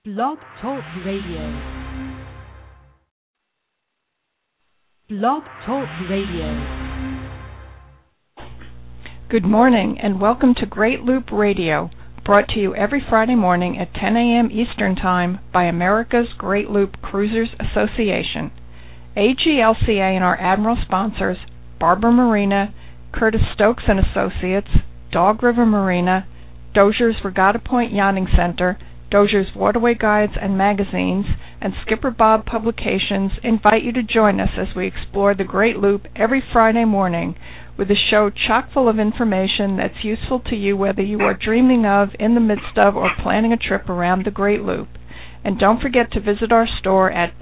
Blog Talk Radio. Blog Talk Radio. Good morning and welcome to Great Loop Radio, brought to you every Friday morning at 10 a.m. Eastern Time by America's Great Loop Cruisers Association. AGLCA and our Admiral sponsors, Barber Marina, Curtis Stokes and Associates, Dog River Marina, Dozier's Regatta Point Yachting Center, Dozier's Waterway Guides and Magazines, and Skipper Bob Publications invite you to join us as we explore the Great Loop every Friday morning with a show chock full of information that's useful to you whether you are dreaming of, in the midst of, or planning a trip around the Great Loop. And don't forget to visit our store at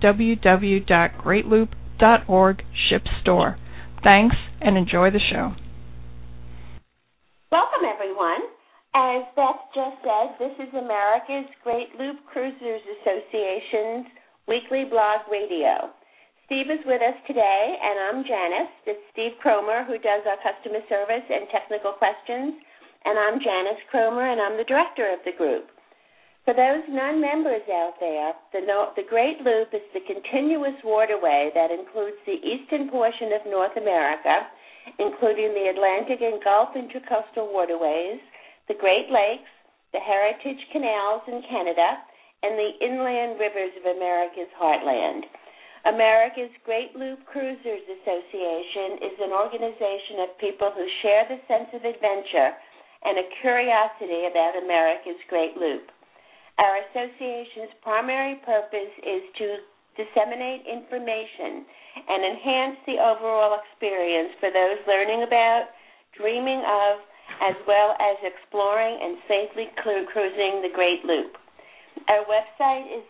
www.greatloop.org ShipStore. Thanks, and enjoy the show. Welcome, everyone. As Beth just said, this is America's Great Loop Cruisers Association's weekly blog radio. Steve is with us today, and I'm Janice. It's Steve Cromer, who does our customer service and technical questions, and I'm Janice Cromer, and I'm the director of the group. For those non-members out there, the Great Loop is the continuous waterway that includes the eastern portion of North America, including the Atlantic and Gulf Intracoastal Waterways, the Great Lakes, the Heritage Canals in Canada, and the inland rivers of America's heartland. America's Great Loop Cruisers Association is an organization of people who share the sense of adventure and a curiosity about America's Great Loop. Our association's primary purpose is to disseminate information and enhance the overall experience for those learning about, dreaming of, as well as exploring and safely cruising the Great Loop. Our website is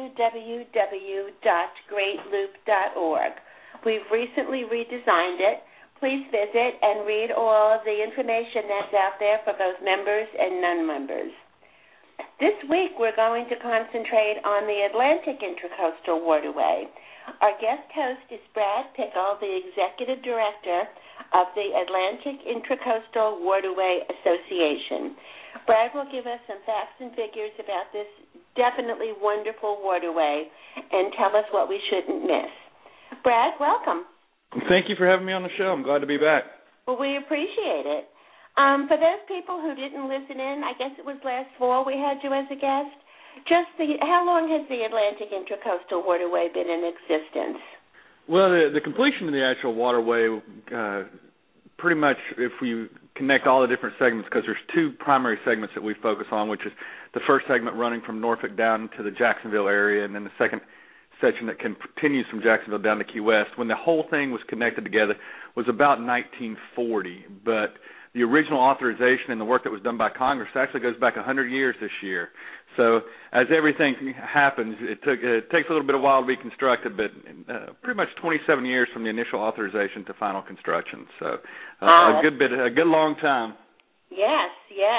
www.greatloop.org. We've recently redesigned it. Please visit and read all of the information that's out there for both members and non-members. This week we're going to concentrate on the Atlantic Intracoastal Waterway. Our guest host is Brad Pickle, the Executive Director of the Atlantic Intracoastal Waterway Association. Brad will give us some facts and figures about this definitely wonderful waterway and tell us what we shouldn't miss. Brad, welcome. Thank you for having me on the show. I'm glad to be back. Well, we appreciate it. For those people who didn't listen in, I guess it was last fall we had you as a guest. How long has the Atlantic Intracoastal Waterway been in existence? Well, the completion of the actual waterway, pretty much if we connect all the different segments, because there's two primary segments that we focus on, which is the first segment running from Norfolk down to the Jacksonville area, and then the second section that continues from Jacksonville down to Key West. When the whole thing was connected together was about 1940, but the original authorization and the work that was done by Congress actually goes back 100 years this year. So as everything happens, it takes a little bit of a while to be constructed, but pretty much 27 years from the initial authorization to final construction. So a good long time. Yes.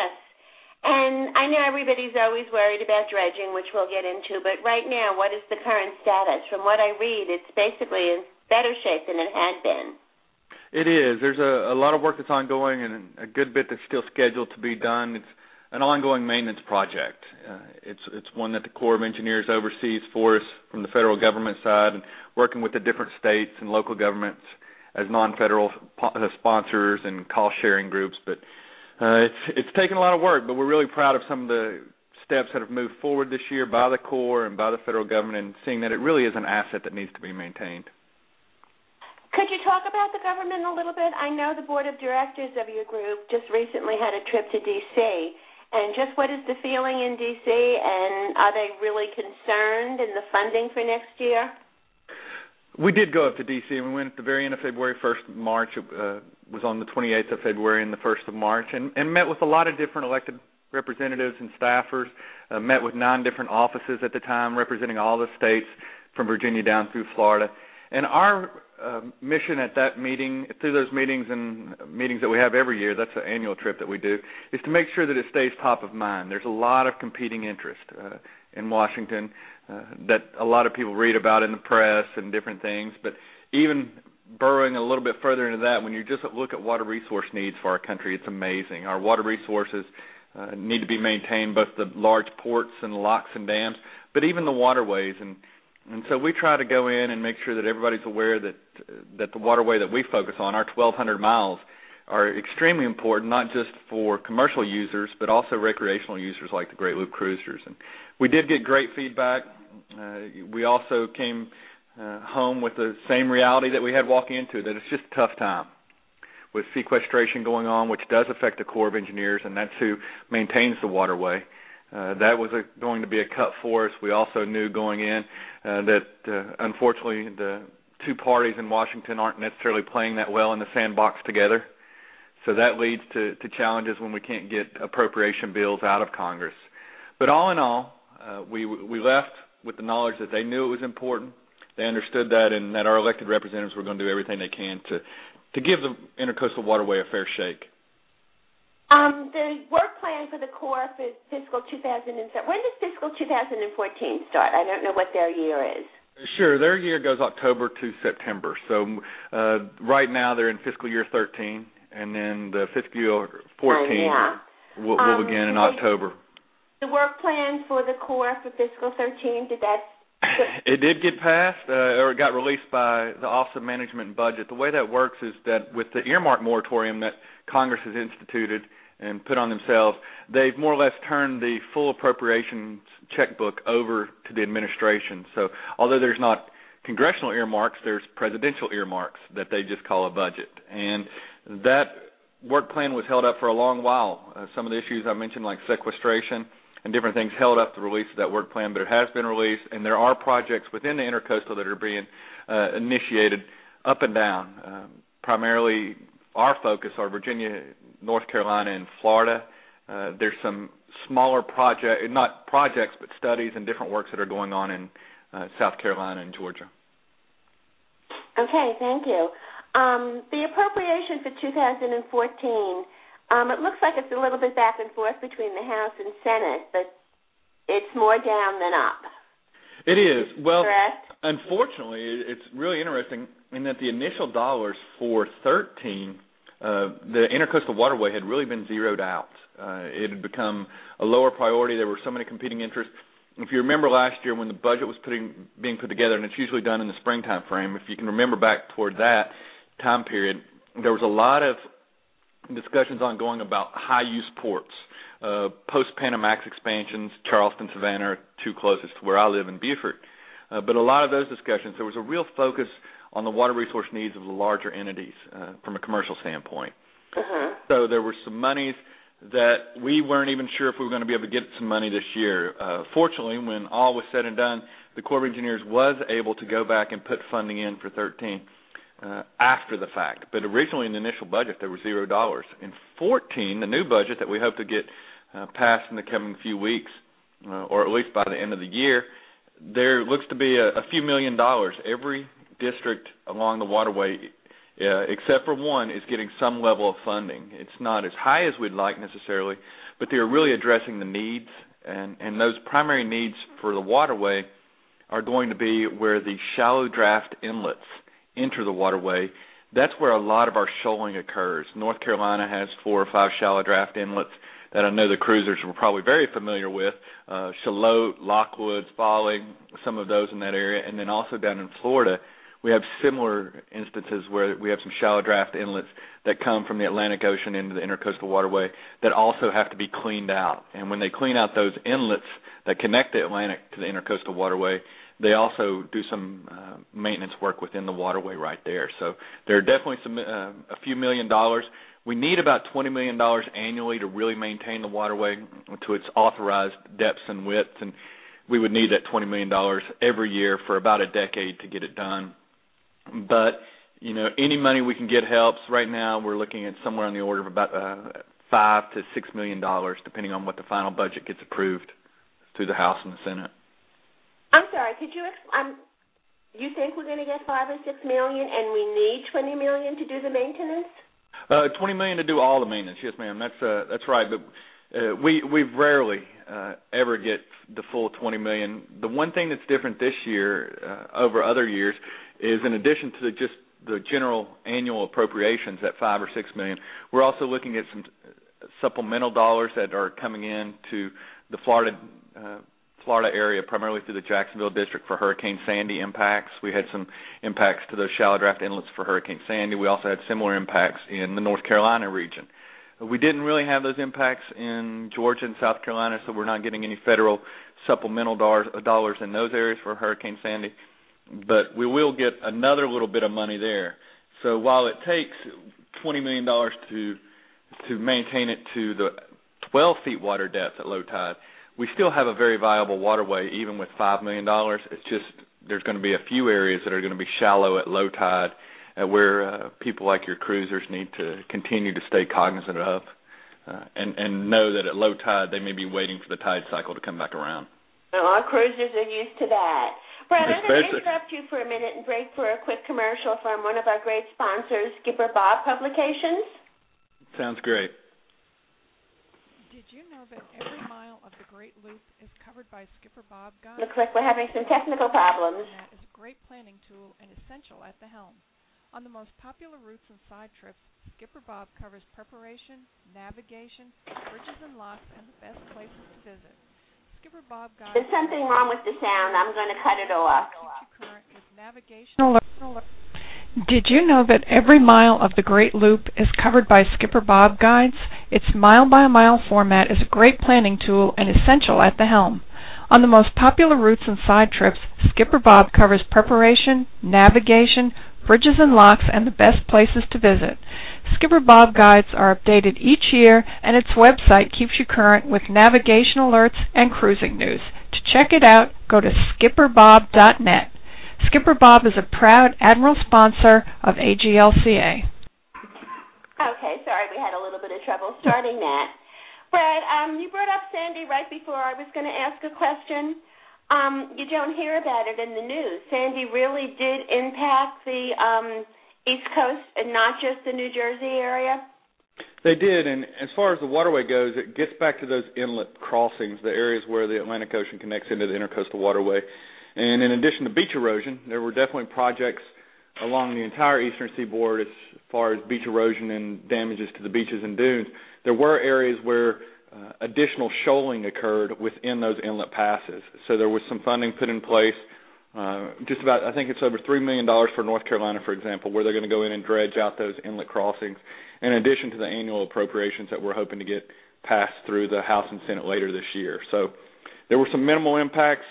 And I know everybody's always worried about dredging, which we'll get into, but right now, what is the current status? From what I read, it's basically in better shape than it had been. It is. There's a lot of work that's ongoing and a good bit that's still scheduled to be done. It's an ongoing maintenance project. It's one that the Corps of Engineers oversees for us from the federal government side, and working with the different states and local governments as non-federal sponsors and cost-sharing groups. But it's taken a lot of work, but we're really proud of some of the steps that have moved forward this year by the Corps and by the federal government, and seeing that it really is an asset that needs to be maintained. Could you talk about the government a little bit? I know the board of directors of your group just recently had a trip to D.C., and just what is the feeling in D.C., and are they really concerned in the funding for next year? We did go up to D.C., and we went at the very end of February, 1st of March. It was on the 28th of February and the 1st of March, and met with a lot of different elected representatives and staffers, met with 9 different offices at the time representing all the states from Virginia down through Florida. And our mission at that meeting, through those meetings and meetings that we have every year, that's an annual trip that we do, is to make sure that it stays top of mind. There's a lot of competing interest in Washington that a lot of people read about in the press and different things, but even burrowing a little bit further into that, when you just look at water resource needs for our country, it's amazing. Our water resources need to be maintained, both the large ports and the locks and dams, but even the waterways. And so we try to go in and make sure that everybody's aware that the waterway that we focus on, our 1,200 miles, are extremely important, not just for commercial users, but also recreational users like the Great Loop Cruisers. And we did get great feedback. We also came home with the same reality that we had walking into it, that it's just a tough time with sequestration going on, which does affect the Corps of Engineers, and that's who maintains the waterway. That was going to be a cut for us. We also knew going in that, unfortunately, the two parties in Washington aren't necessarily playing that well in the sandbox together. So that leads to challenges when we can't get appropriation bills out of Congress. But all in all, we left with the knowledge that they knew it was important. They understood that, and that our elected representatives were going to do everything they can to give the Intercoastal Waterway a fair shake. The work plan for the Corps for fiscal 2007, when does fiscal 2014 start? I don't know what their year is. Sure. Their year goes October to September. So right now they're in fiscal year 13, and then the fiscal year 14 will begin in October. The work plan for the Corps for fiscal 13, did that... It did get passed, or it got released by the Office of Management and Budget. The way that works is that with the earmark moratorium that Congress has instituted and put on themselves, they've more or less turned the full appropriations checkbook over to the administration. So although there's not congressional earmarks, there's presidential earmarks that they just call a budget. And that work plan was held up for a long while. Some of the issues I mentioned, like sequestration and different things, held up the release of that work plan, but it has been released, and there are projects within the Intercoastal that are being initiated up and down. Primarily, our focus are Virginia, North Carolina, and Florida. There's some smaller not projects, but studies and different works that are going on in South Carolina and Georgia. Okay, thank you. The appropriation for 2014, it looks like it's a little bit back and forth between the House and Senate, but it's more down than up. It is. Well, correct? Unfortunately, it's really interesting in that the initial dollars for 13, the Intercoastal Waterway had really been zeroed out. It had become a lower priority. There were so many competing interests. If you remember last year when the budget was being put together, and it's usually done in the springtime frame, if you can remember back toward that time period, there was a lot of discussions ongoing about high-use ports, post-Panamax expansions. Charleston, Savannah are two closest to where I live in Beaufort. But a lot of those discussions, there was a real focus on the water resource needs of the larger entities from a commercial standpoint. Uh-huh. So there were some monies that we weren't even sure if we were going to be able to get some money this year. Fortunately, when all was said and done, the Corps of Engineers was able to go back and put funding in for 13 after the fact. But originally in the initial budget, there was $0. In 14, the new budget that we hope to get passed in the coming few weeks, or at least by the end of the year, there looks to be a few $1 million. Every district along the waterway, except for one, is getting some level of funding. It's not as high as we'd like necessarily, but they're really addressing the needs, and those primary needs for the waterway are going to be where the shallow draft inlets enter the waterway. That's where a lot of our shoaling occurs. North Carolina has 4 or 5 shallow draft inlets that I know the cruisers were probably very familiar with, Shallotte, Lockwood, Folly, some of those in that area. And then also down in Florida, we have similar instances where we have some shallow draft inlets that come from the Atlantic Ocean into the Intercoastal Waterway that also have to be cleaned out. And when they clean out those inlets that connect the Atlantic to the Intercoastal Waterway, they also do some maintenance work within the waterway right there. So there are definitely a few $1 million. We need about $20 million annually to really maintain the waterway to its authorized depths and widths, and we would need that $20 million every year for about a decade to get it done. But, you know, any money we can get helps. Right now we're looking at somewhere on the order of about $5 to $6 million, depending on what the final budget gets approved through the House and the Senate. I'm sorry, could you you think we're going to get $5 or $6 million and we need $20 million to do the maintenance? $20 million to do all the maintenance, yes, ma'am. That's right. But we rarely ever get the full $20 million. The one thing that's different this year over other years is, in addition to just the general annual appropriations at $5 or $6 million, we're also looking at some supplemental dollars that are coming in to the Florida area, primarily through the Jacksonville district for Hurricane Sandy impacts. We had some impacts to those shallow draft inlets for Hurricane Sandy. We also had similar impacts in the North Carolina region. We didn't really have those impacts in Georgia and South Carolina, so we're not getting any federal supplemental dollars in those areas for Hurricane Sandy. But we will get another little bit of money there. So while it takes $20 million to maintain it to the 12 feet water depth at low tide, we still have a very viable waterway even with $5 million. It's just there's going to be a few areas that are going to be shallow at low tide where people like your cruisers need to continue to stay cognizant of and know that at low tide they may be waiting for the tide cycle to come back around. Well, our cruisers are used to that. Brad, I'm going to interrupt you for a minute and break for a quick commercial from one of our great sponsors, Skipper Bob Publications. Sounds great. Did you know that every mile of the Great Loop is covered by Skipper Bob Guides? Looks like we're having some technical problems. That is a great planning tool and essential at the helm. On the most popular routes and side trips, Skipper Bob covers preparation, navigation, bridges and locks, and the best places to visit. Skipper Bob Guides. There's something wrong with the sound. I'm going to cut it off. Keeps you current with navigational alerts. Did you know that every mile of the Great Loop is covered by Skipper Bob Guides? Its mile-by-mile format is a great planning tool and essential at the helm. On the most popular routes and side trips, Skipper Bob covers preparation, navigation, bridges and locks, and the best places to visit. Skipper Bob Guides are updated each year, and its website keeps you current with navigation alerts and cruising news. To check it out, go to skipperbob.net. Skipper Bob is a proud Admiral sponsor of AGLCA. Okay, sorry, we had a little bit of trouble starting that. Brad, you brought up Sandy right before I was going to ask a question. You don't hear about it in the news. Sandy really did impact the East Coast and not just the New Jersey area? They did, and as far as the waterway goes, it gets back to those inlet crossings, the areas where the Atlantic Ocean connects into the Intercoastal Waterway. And in addition to beach erosion, there were definitely projects along the entire eastern seaboard as far as beach erosion and damages to the beaches and dunes. There were areas where additional shoaling occurred within those inlet passes. So there was some funding put in place, just about, I think it's over $3 million for North Carolina, for example, where they're going to go in and dredge out those inlet crossings, in addition to the annual appropriations that we're hoping to get passed through the House and Senate later this year. So there were some minimal impacts,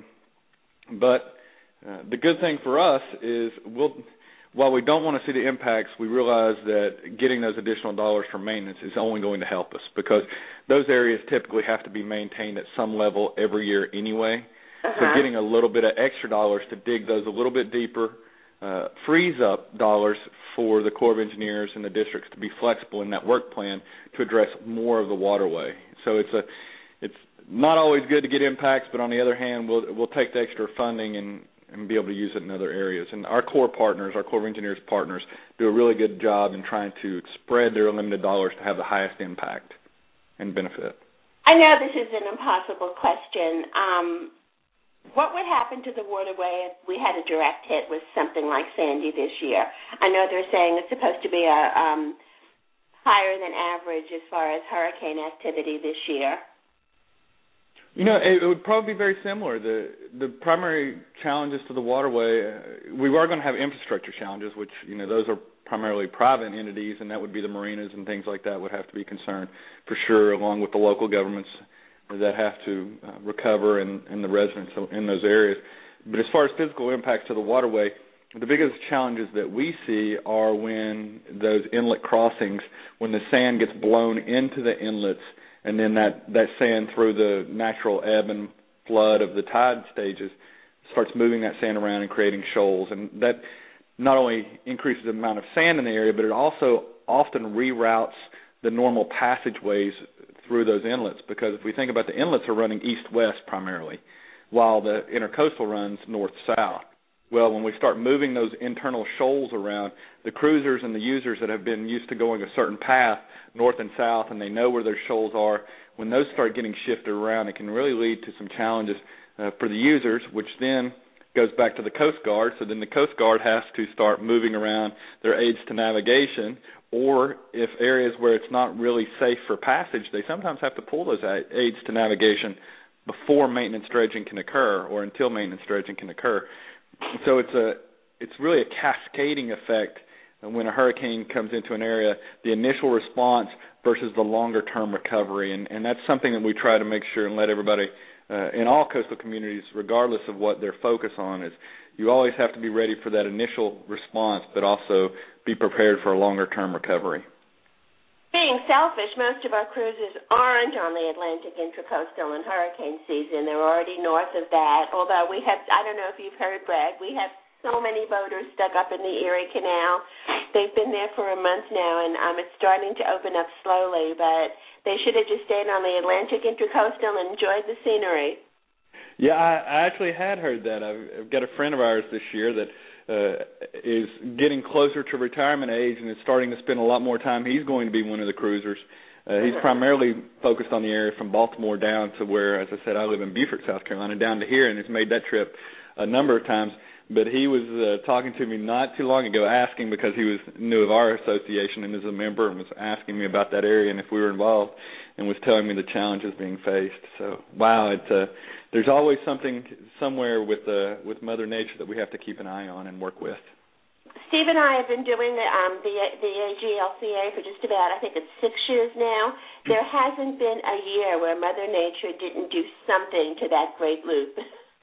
but the good thing for us is while we don't want to see the impacts, we realize that getting those additional dollars for maintenance is only going to help us because those areas typically have to be maintained at some level every year anyway. So getting a little bit of extra dollars to dig those a little bit deeper frees up dollars for the Corps of Engineers and the districts to be flexible in that work plan to address more of the waterway. So it's not always good to get impacts, but on the other hand, we'll take the extra funding and be able to use it in other areas. And our Corps partners, our Corps of Engineers partners, do a really good job in trying to spread their limited dollars to have the highest impact and benefit. I know this is an impossible question. What would happen to the waterway if we had a direct hit with something like Sandy this year? I know they're saying it's supposed to be a higher than average as far as hurricane activity this year. You know, it would probably be very similar. The primary challenges to the waterway, we are going to have infrastructure challenges, which, you know, those are primarily private entities, and that would be the marinas and things like that would have to be concerned for sure, along with the local governments that have to recover and the residents in those areas. But as far as physical impacts to the waterway, the biggest challenges that we see are when those inlet crossings, when the sand gets blown into the inlets, and then that sand through the natural ebb and flood of the tide stages starts moving that sand around and creating shoals. And that not only increases the amount of sand in the area, but it also often reroutes the normal passageways through those inlets, because if we think about the inlets are running east-west primarily, while the intercoastal runs north-south. Well, when we start moving those internal shoals around, the cruisers and the users that have been used to going a certain path, north and south, and they know where their shoals are, when those start getting shifted around, it can really lead to some challenges for the users, which then goes back to the Coast Guard, so then the Coast Guard has to start moving around their aids to navigation, or if areas where it's not really safe for passage, they sometimes have to pull those aids to navigation before maintenance dredging can occur or until maintenance dredging can occur. So it's really a cascading effect when a hurricane comes into an area, the initial response versus the longer-term recovery, and that's something that we try to make sure and let everybody in all coastal communities, regardless of what their focus on is, you always have to be ready for that initial response, but also be prepared for a longer-term recovery. Being selfish, most of our cruisers aren't on the Atlantic Intracoastal and hurricane season. They're already north of that, although we have, I don't know if you've heard, Brad, we have so many boaters stuck up in the Erie Canal. They've been there for a month now, and it's starting to open up slowly, but they should have just stayed on the Atlantic Intracoastal and enjoyed the scenery. Yeah, I actually had heard that. I've got a friend of ours this year that is getting closer to retirement age and is starting to spend a lot more time. He's going to be one of the cruisers. He's primarily focused on the area from Baltimore down to where, as I said, I live in Beaufort, South Carolina, down to here, and has made that trip a number of times. But he was talking to me not too long ago, asking because he knew of our association and is a member, and was asking me about that area and if we were involved, and was telling me the challenges being faced. So, wow, there's always something somewhere with Mother Nature that we have to keep an eye on and work with. Steve and I have been doing the AGLCA for just about, I think it's 6 years now. There hasn't been a year where Mother Nature didn't do something to that great loop.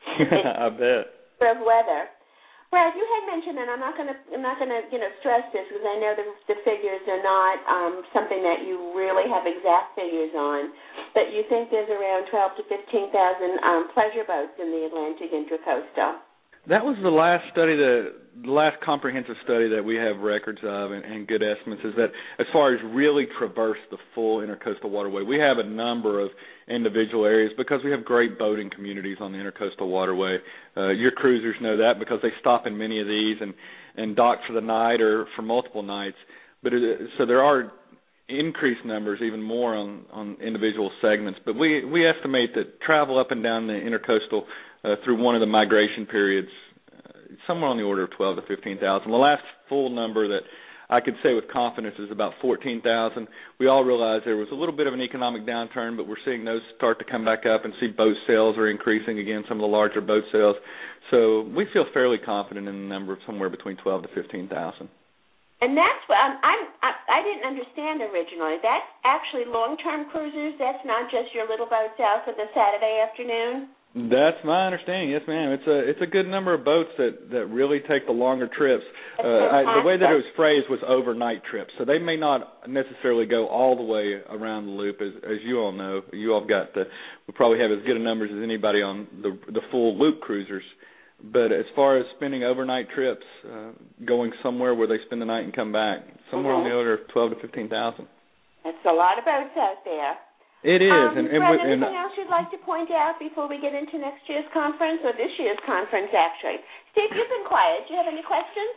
I bet. Of weather. Brad, you had mentioned, and I'm not going to stress this because I know the figures are not something that you really have exact figures on, but you think there's around 12,000 to 15,000 pleasure boats in the Atlantic Intracoastal. That was the last study, the last comprehensive study that we have records of and good estimates is that as far as really traverse the full intercoastal waterway, we have a number of individual areas because we have great boating communities on the intercoastal waterway. Your cruisers know that because they stop in many of these and dock for the night or for multiple nights. But so there are increased numbers, even more on individual segments. But we estimate that travel up and down the intercoastal through one of the migration periods, somewhere on the order of 12,000 to 15,000. The last full number that I could say with confidence is about 14,000. We all realize there was a little bit of an economic downturn, but we're seeing those start to come back up and see boat sales are increasing again, some of the larger boat sales. So we feel fairly confident in the number of somewhere between 12,000 to 15,000. And that's what I didn't understand originally. That's actually long-term cruisers. That's not just your little boats out for the Saturday afternoon. That's my understanding. Yes, ma'am. It's a good number of boats that really take the longer trips. The way that it was phrased was overnight trips, so they may not necessarily go all the way around the loop, as you all know. You all we probably have as good a numbers as anybody on the full loop cruisers. But as far as spending overnight trips, going somewhere where they spend the night and come back, somewhere on the order of 12,000 to 15,000. That's a lot of boats out there. It is. Brad, anything else you'd like to point out before we get into next year's conference, or this year's conference, actually? Steve, you've been quiet. Do you have any questions?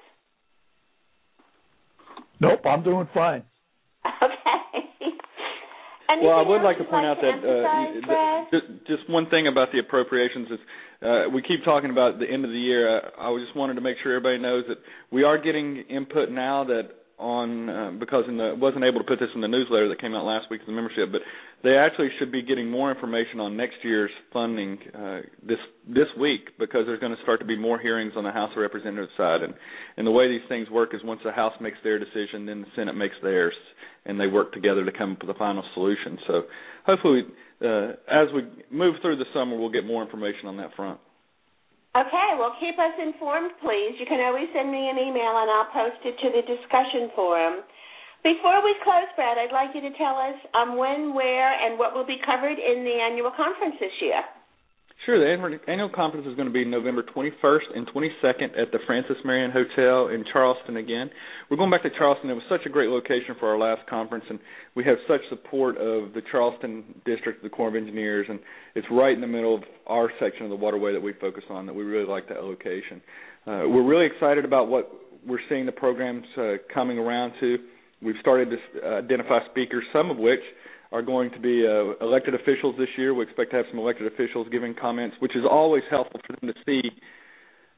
Nope, I'm doing fine. Okay. Well, I would like to point out that just one thing about the appropriations is we keep talking about the end of the year. I just wanted to make sure everybody knows that we are getting input now that because wasn't able to put this in the newsletter that came out last week of the membership, but they actually should be getting more information on next year's funding this week because there's going to start to be more hearings on the House of Representatives side. And the way these things work is once the House makes their decision, then the Senate makes theirs, and they work together to come up with a final solution. So hopefully as we move through the summer, we'll get more information on that front. Okay, well, keep us informed, please. You can always send me an email, and I'll post it to the discussion forum. Before we close, Brad, I'd like you to tell us when, where, and what will be covered in the annual conference this year. Sure. The annual conference is going to be November 21st and 22nd at the Francis Marion Hotel in Charleston again. We're going back to Charleston. It was such a great location for our last conference, and we have such support of the Charleston District, the Corps of Engineers, and it's right in the middle of our section of the waterway that we focus on that we really like that location. We're really excited about what we're seeing the programs coming around to. We've started to identify speakers, some of which are going to be elected officials this year. We expect to have some elected officials giving comments, which is always helpful for them to see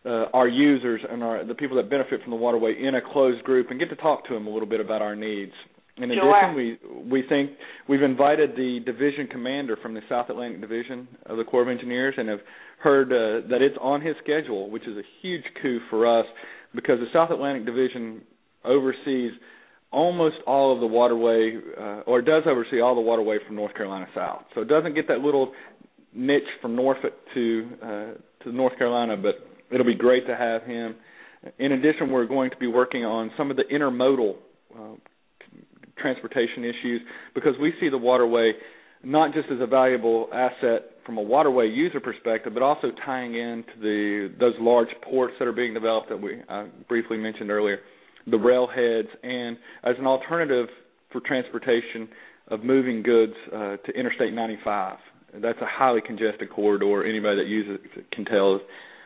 our users and the people that benefit from the waterway in a closed group and get to talk to them a little bit about our needs. In addition, we think we've invited the division commander from the South Atlantic Division of the Corps of Engineers and have heard that it's on his schedule, which is a huge coup for us because the South Atlantic Division oversees almost all of the waterway, or does oversee all the waterway from North Carolina south. So it doesn't get that little niche from Norfolk to North Carolina, but it'll be great to have him. In addition, we're going to be working on some of the intermodal transportation issues because we see the waterway not just as a valuable asset from a waterway user perspective, but also tying into those large ports that are being developed that I briefly mentioned earlier, the railheads, and as an alternative for transportation of moving goods to Interstate 95. That's a highly congested corridor. Anybody that uses it can tell.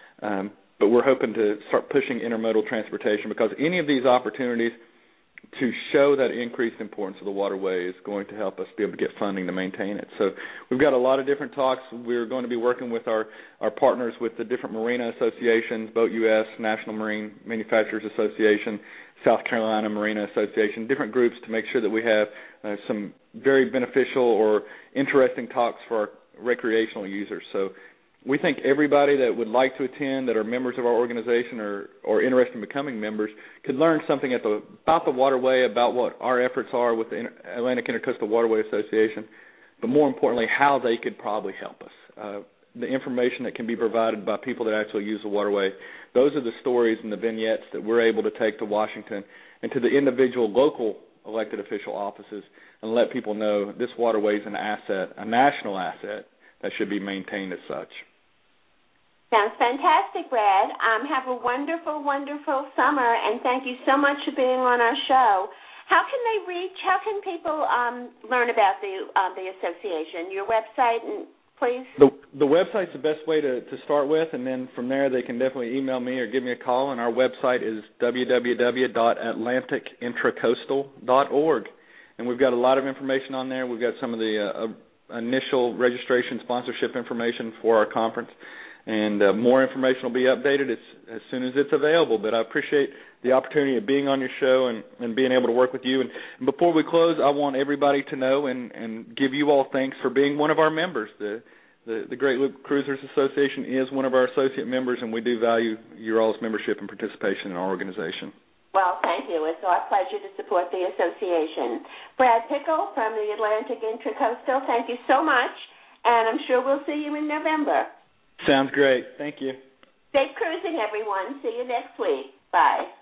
But we're hoping to start pushing intermodal transportation because any of these opportunities to show that increased importance of the waterway is going to help us be able to get funding to maintain it. So we've got a lot of different talks. We're going to be working with our partners with the different marina associations, Boat US, National Marine Manufacturers Association, South Carolina Marina Association, different groups to make sure that we have some very beneficial or interesting talks for our recreational users. So we think everybody that would like to attend, that are members of our organization or interested in becoming members, could learn something about the waterway, about what our efforts are with the Atlantic Intercoastal Waterway Association, but more importantly, how they could probably help us. The information that can be provided by people that actually use the waterway, those are the stories and the vignettes that we're able to take to Washington and to the individual local elected official offices and let people know this waterway is an asset, a national asset, that should be maintained as such. Sounds fantastic, Brad. Have a wonderful, wonderful summer, and thank you so much for being on our show. How can people learn about the association? Your website, and please? The website's the best way to start with, and then from there they can definitely email me or give me a call, and our website is www.atlanticintracoastal.org. And we've got a lot of information on there. We've got some of the initial registration sponsorship information for our conference. And more information will be updated as soon as it's available. But I appreciate the opportunity of being on your show and being able to work with you. And before we close, I want everybody to know and give you all thanks for being one of our members. The Great Loop Cruisers Association is one of our associate members, and we do value your all's membership and participation in our organization. Well, thank you. It's our pleasure to support the association. Brad Pickle from the Atlantic Intracoastal, thank you so much, and I'm sure we'll see you in November. Sounds great. Thank you. Safe cruising, everyone. See you next week. Bye.